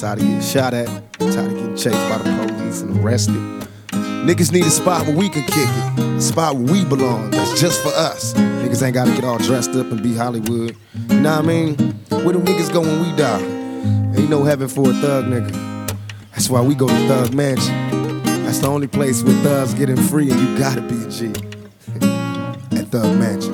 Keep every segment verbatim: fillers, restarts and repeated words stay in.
tired of getting shot at, tired of getting chased by the police and arrested. Niggas need a spot where we can kick it, a spot where we belong, that's just for us. Niggas ain't gotta get all dressed up and be Hollywood. You know what I mean? Where do niggas go when we die? Ain't no heaven for a thug nigga. That's why we go to Thug Mansion. That's the only place where thugs getting free and you gotta be a G. At Thug Mansion.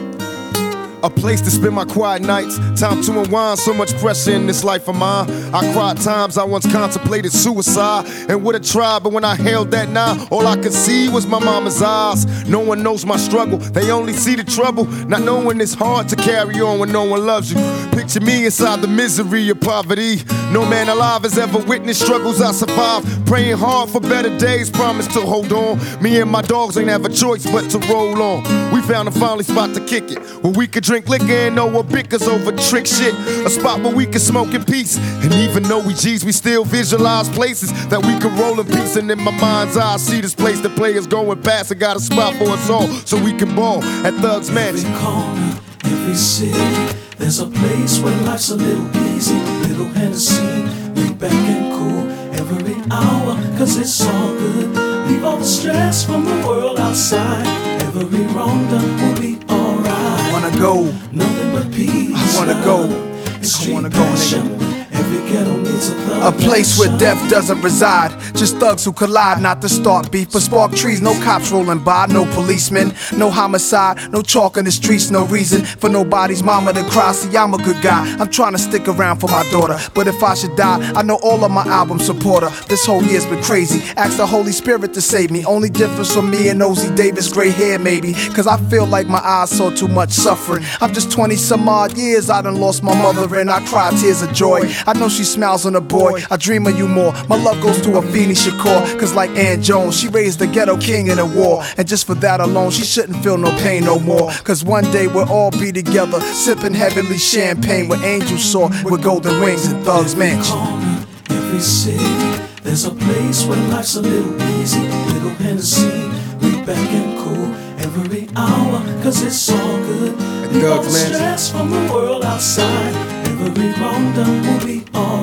A place to spend my quiet nights, time to unwind, so much pressure in this life of mine. I cried times I once contemplated suicide and would have tried, but when I held that nine, all I could see was my mama's eyes. No one knows my struggle, they only see the trouble, not knowing it's hard to carry on when no one loves you. Picture me inside the misery of poverty. No man alive has ever witnessed struggles I survived, praying hard for better days, promise to hold on. Me and my dogs ain't have a choice but to roll on. We found a finally spot to kick it, where we could drink liquor and know what bickers over trick shit. A spot where we can smoke in peace. And even though we G's, we still visualize places that we can roll in peace. And in my mind's eye, I see this place that players going past. I got a spot for us all, so we can ball at Thug's Mansion. Every corner, every city, there's a place where life's a little easy. Little Hennessy, laid back and cool every hour, cause it's all good. Leave all the stress from the world outside. Every wrong done will be alright. I wanna go, nothing but peace. I wanna go, I wanna go, nigga. Every ghetto needs a thug. A place where death doesn't reside, just thugs who collide, not to start beef, but spark trees. No cops rolling by, no policemen, no homicide, no chalk in the streets, no reason for nobody's mama to cry. See, I'm a good guy, I'm trying to stick around for my daughter, but if I should die, I know all of my album support her. This whole year's been crazy, ask the Holy Spirit to save me. Only difference from me and Ozzy Davis, gray hair maybe, cause I feel like my eyes saw too much suffering. I'm just twenty some odd years, I done lost my mother and I cry tears of joy. I know she smiles on a boy, I dream of you more. My love goes to Afeni Shakur, cause like Ann Jones, she raised the ghetto king in a war. And just for that alone, she shouldn't feel no pain no more. Cause one day we'll all be together, sipping heavenly champagne with angels soar with golden wings and Thug's Mansion. Every corner, every city, there's a place where life's a little easy. Little Hennessy, laid back and cool every hour, cause it's all good. Leave all the stress from the world outside. Every wrong done will be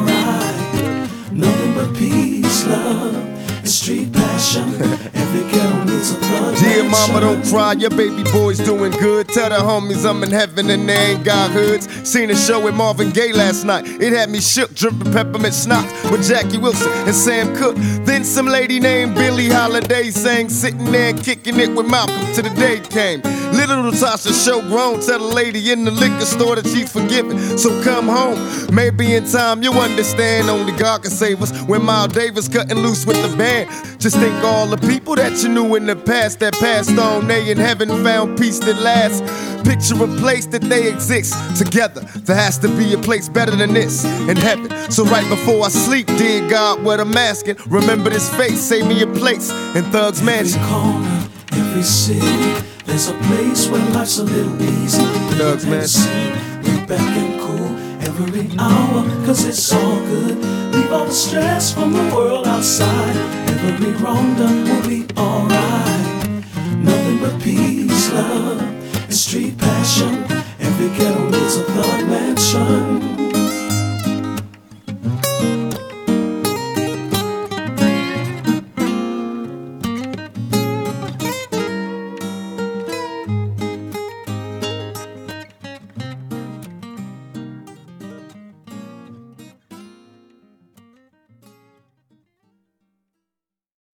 alright. Nothing but peace, love, and street passion. Every ghetto needs a thug. Dear mama, don't cry, your baby boy's doing good. Tell the homies I'm in heaven and they ain't got hoods. Seen a show with Marvin Gaye last night. It had me shook, dripping peppermint schnapps with Jackie Wilson and Sam Cooke. Then some lady named Billie Holiday sang, sitting there and kicking it with Malcolm till the day came. Little Natasha show grown, tell the lady in the liquor store that she's forgiven, so come home. Maybe in time you'll understand, only God can save us. When Miles Davis cutting loose with the band, just think all the people that you knew in the past that passed on, they in heaven found peace that lasts. Picture a place that they exist together. There has to be a place better than this in heaven. So right before I sleep, dear God, what I'm asking, remember this face, save me a place in Thug's Mansion. Every corner, every city, there's a place where life's a little easy. Thug's Mansion. Laid back and cool every hour, cause it's all good. Leave all the stress from the world outside. Every wrong done will be alright.